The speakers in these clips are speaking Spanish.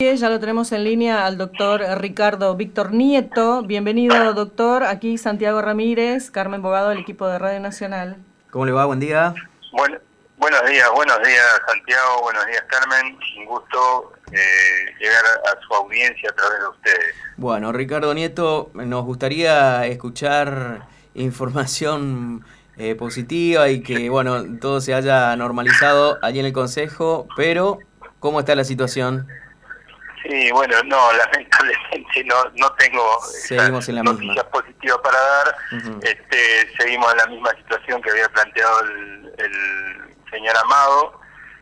Ya lo tenemos en línea al doctor Ricardo Víctor Nieto. Bienvenido, doctor. Aquí Santiago Ramírez, Carmen Bogado, del equipo de Radio Nacional. ¿Cómo le va? Buen día. Bueno, buenos días Santiago, buenos días Carmen. Un gusto llegar a su audiencia a través de ustedes. Bueno, Ricardo Nieto, nos gustaría escuchar información positiva y que bueno todo se haya normalizado allí en el Consejo, pero ¿cómo está la situación? Sí, bueno, no, lamentablemente no tengo Seguimos en la noticias misma. positivas para dar. Uh-huh. Seguimos en la misma situación que había planteado el señor Amado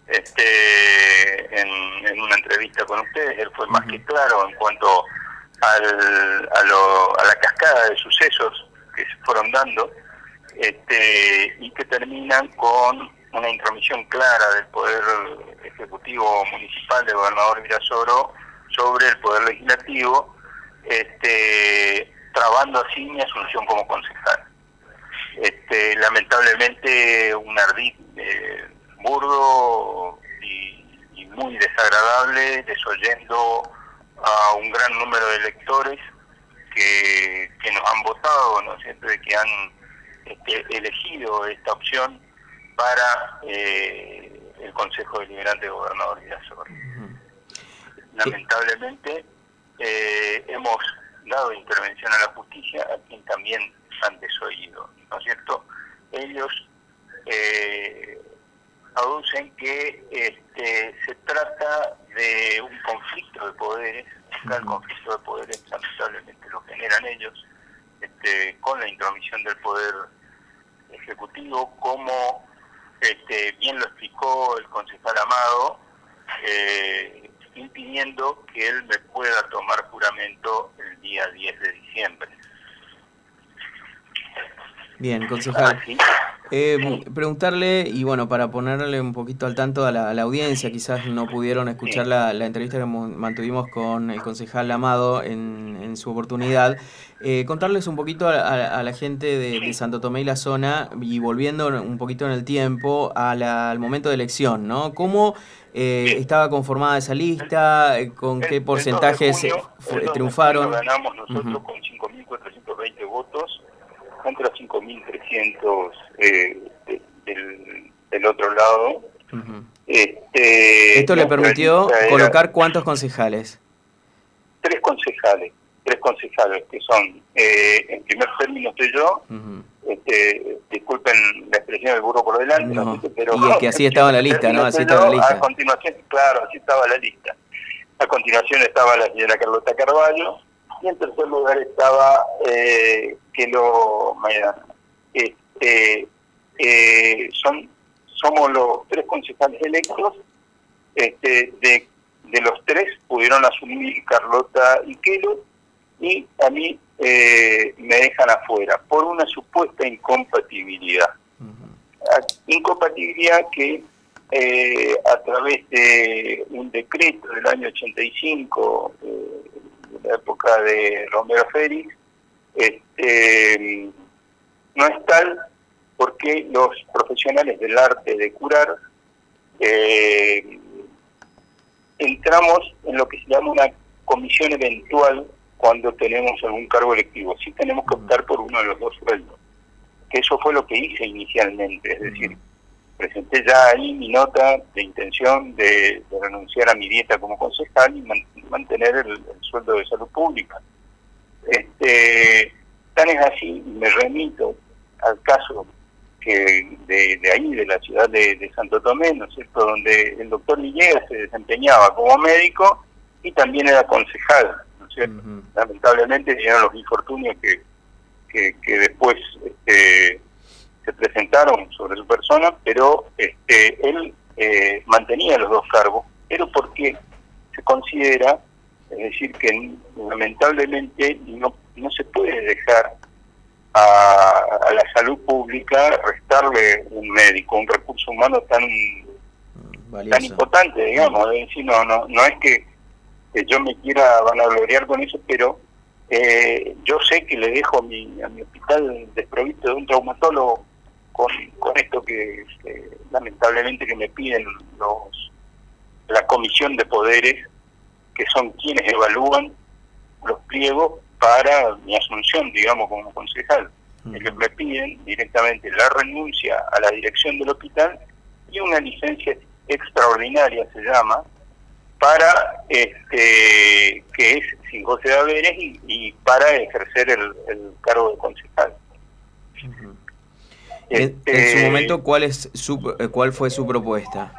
en una entrevista con ustedes. Él fue más que claro en cuanto a la cascada de sucesos que se fueron dando y que terminan con una intromisión clara del Poder Ejecutivo Municipal del gobernador Virasoro sobre el Poder Legislativo, trabando así mi asunción como concejal. Lamentablemente un ardid burdo y muy desagradable, desoyendo a un gran número de electores que nos han votado, ¿no es cierto?, de que han elegido esta opción para el Consejo Deliberante de Gobernador Virasoro. Lamentablemente hemos dado intervención a la justicia, a quien también han desoído, ¿no es cierto? Ellos aducen que se trata de un conflicto de poderes. El conflicto de poderes lamentablemente lo generan ellos, con la intromisión del Poder Ejecutivo, como bien lo explicó el concejal Amado, impidiendo que él me pueda tomar juramento el día 10 de diciembre. Bien, concejal. Sí. Preguntarle, y bueno, para ponerle un poquito al tanto a la audiencia, quizás no pudieron escuchar la entrevista que mantuvimos con el concejal Amado en su oportunidad, contarles un poquito a la gente de Santo Tomé y la zona, y volviendo un poquito en el tiempo al momento de elección, ¿no? ¿Cómo estaba conformada esa lista? ¿Con qué porcentajes triunfaron? Ganamos nosotros con 5.420 votos contra 5.300 del otro lado. Uh-huh. ¿Esto le permitió colocar cuántos concejales? Tres concejales, que son, en primer término estoy yo. Uh-huh. Disculpen la expresión del burro por delante, no. Pero y es que así estaba la lista, ¿no? Así estaba la lista. A continuación, claro, así estaba la lista. A continuación estaba la señora Carlota Carvalho, y en tercer lugar estaba Kelo Maidana. Somos los tres concejales electos. De los tres pudieron asumir Carlota y Kelo, y a mí me dejan afuera por una supuesta incompatibilidad. Uh-huh. Incompatibilidad que a través de un decreto del año 85, de la época de Romero Félix, no es tal, porque los profesionales del arte de curar entramos en lo que se llama una comisión eventual cuando tenemos algún cargo electivo. Sí tenemos que optar por uno de los dos sueldos, que eso fue lo que hice inicialmente, es decir, presenté ya ahí mi nota de intención de renunciar a mi dieta como concejal y mantener el sueldo de salud pública. Tan es así, me remito al caso que de ahí, de la ciudad de Santo Tomé, ¿no es cierto?, donde el doctor Villegas se desempeñaba como médico y también era concejal, ¿no es cierto? Uh-huh. Lamentablemente llegaron los infortunios que después se presentaron sobre su persona, pero él mantenía los dos cargos, pero porque se considera, es decir, que lamentablemente no se puede dejar a la salud pública restarle un médico, un recurso humano tan importante, digamos. Es decir, no es que yo me quiera vanagloriar con eso, pero yo sé que le dejo a mi hospital desprovisto de un traumatólogo con esto que lamentablemente que me piden la comisión de poderes, que son quienes evalúan los pliegos para mi asunción, digamos, como concejal. Ellos me piden directamente la renuncia a la dirección del hospital y una licencia extraordinaria, se llama, para que es sin goce de haberes y para ejercer el cargo de concejal. En su momento, ¿cuál fue su propuesta?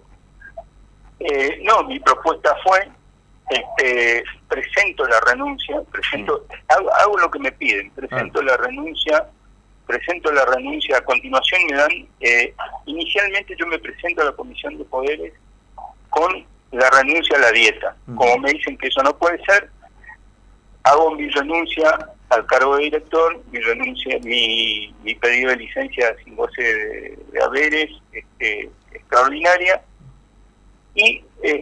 No, mi propuesta fue, presento la renuncia, hago lo que me piden, presento la renuncia, a continuación me dan, inicialmente yo me presento a la Comisión de Poderes con la renuncia a la dieta. Como me dicen que eso no puede ser, hago mi renuncia al cargo de director, mi pedido de licencia sin goce de haberes, extraordinaria, y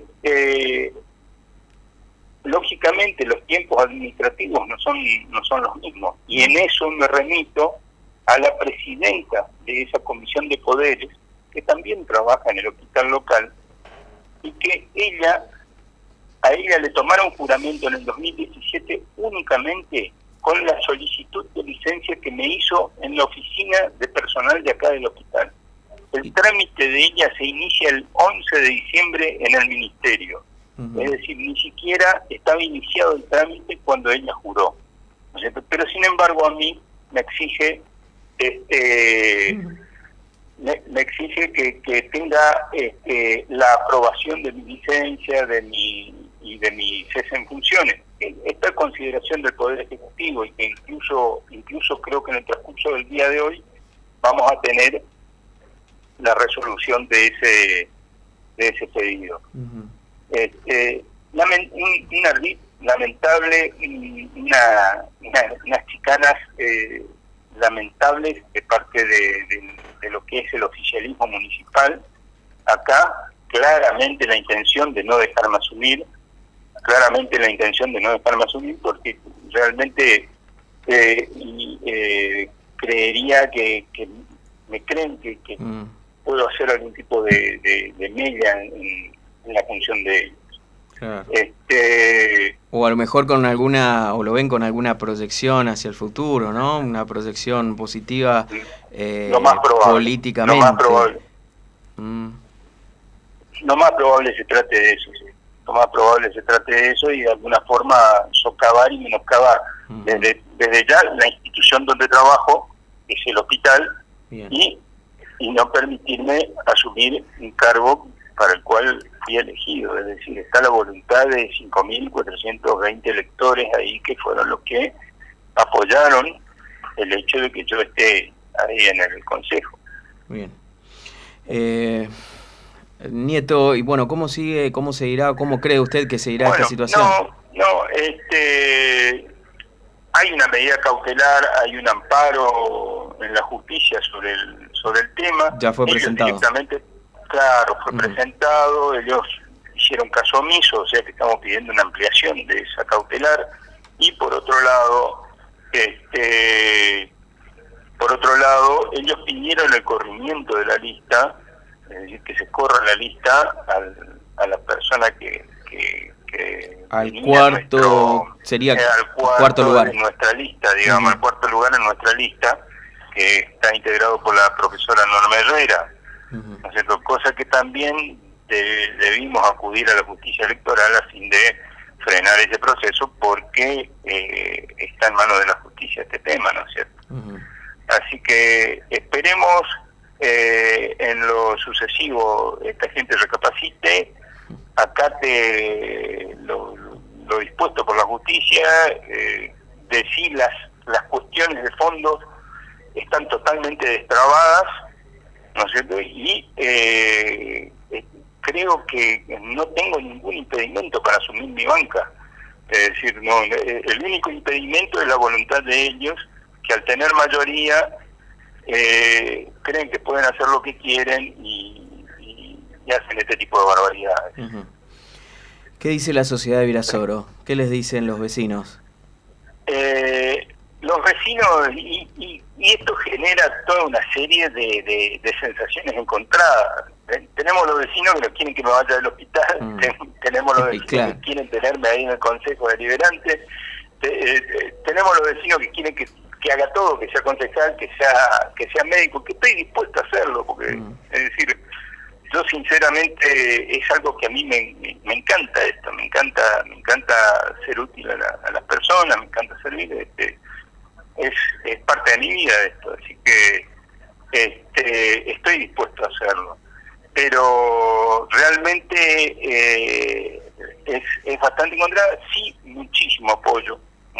lógicamente los tiempos administrativos no son los mismos, y en eso me remito a la presidenta de esa Comisión de Poderes, que también trabaja en el hospital local, y que a ella le tomaron juramento en el 2017 únicamente con la solicitud de licencia que me hizo en la oficina de personal de acá del hospital. El trámite de ella se inicia el 11 de diciembre en el ministerio. Es decir, ni siquiera estaba iniciado el trámite cuando ella juró. ¿No es cierto? Pero sin embargo a mí me exige que tenga la aprobación de mi licencia, de mi cese en funciones. Esta consideración del Poder Ejecutivo, y que incluso creo que en el transcurso del día de hoy vamos a tener la resolución de ese pedido. Un ardid lamentable, unas chicanas lamentables de parte de lo que es el oficialismo municipal. Acá claramente la intención de no dejarme asumir, porque realmente creería que me creen que puedo hacer algún tipo de mella en la función de ellos. Claro. O a lo mejor o lo ven con alguna proyección hacia el futuro, ¿no? Una proyección positiva lo más probable, políticamente. Lo más probable se trate de eso, sí. Lo más probable se trate de eso y de alguna forma socavar y menoscabar. Desde ya la institución donde trabajo es el hospital. Bien. Y no permitirme asumir un cargo para el cual fui elegido. Es decir, está la voluntad de 5.420 electores ahí, que fueron los que apoyaron el hecho de que yo esté ahí en el Consejo. Bien. Nieto, y bueno, ¿cómo seguirá, cómo cree usted que seguirá esta situación? Hay una medida cautelar, hay un amparo en la justicia sobre el tema. Ya fue presentado. Claro, fue presentado, ellos hicieron caso omiso, o sea que estamos pidiendo una ampliación de esa cautelar. Y por otro lado, ellos pidieron el corrimiento de la lista, es decir, que se corra la lista a la persona que al cuarto cuarto lugar en nuestra lista, digamos, al cuarto lugar en nuestra lista, que está integrado por la profesora Norma Herrera. ¿No es cierto? Cosa que también debimos acudir a la justicia electoral a fin de frenar ese proceso, porque está en manos de la justicia este tema, ¿no es cierto? Así que esperemos en lo sucesivo esta gente recapacite, acate lo dispuesto por la justicia, decir las cuestiones de fondo están totalmente destrabadas, ¿no es cierto? Y creo que no tengo ningún impedimento para asumir mi banca. Es decir, no, el único impedimento es la voluntad de ellos, que al tener mayoría creen que pueden hacer lo que quieren y hacen este tipo de barbaridades. ¿Qué dice la sociedad de Virasoro? ¿Qué les dicen los vecinos? Los vecinos, y esto genera toda una serie de sensaciones encontradas. tenemos los vecinos que no quieren que me vaya del hospital, tenemos los vecinos claro, que quieren tenerme ahí en el Consejo Deliberante, tenemos los vecinos que quieren que haga todo, que sea concejal, que sea médico, que estoy dispuesto a hacerlo, porque es decir, yo sinceramente es algo que a mí me encanta esto, me encanta ser útil a las personas, me encanta servir, es parte de mi vida esto, así que estoy dispuesto a hacerlo, pero realmente es bastante encontrada, sí, muchísimo apoyo,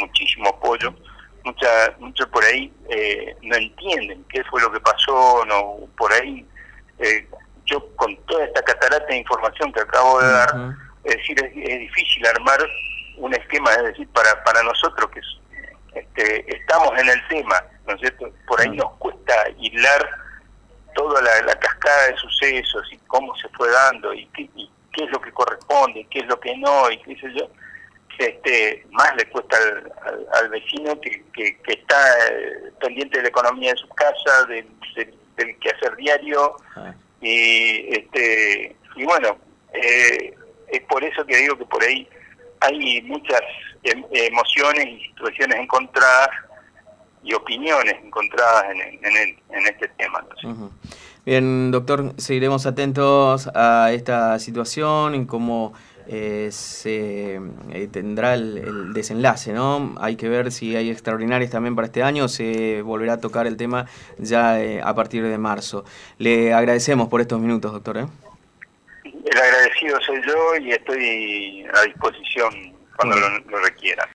mucho por ahí no entienden qué fue lo que pasó, no por ahí yo con toda esta catarata de información que acabo de dar, es decir, es difícil armar un esquema, es decir, para nosotros que estamos en el tema, ¿no es cierto? Por ahí nos cuesta hilar toda la cascada de sucesos y cómo se fue dando y qué es lo que corresponde, qué es lo que no, y qué sé yo. Más le cuesta al vecino que está pendiente de la economía de su casa, del quehacer diario, y bueno, es por eso que digo que por ahí hay muchas emociones y situaciones encontradas y opiniones encontradas en este tema, ¿no? Uh-huh. Bien, doctor, seguiremos atentos a esta situación y cómo se tendrá el desenlace, ¿no? Hay que ver si hay extraordinarias también para este año, se volverá a tocar el tema ya a partir de marzo. Le agradecemos por estos minutos, doctor. El agradecido soy yo y estoy a disposición cuando lo requiera.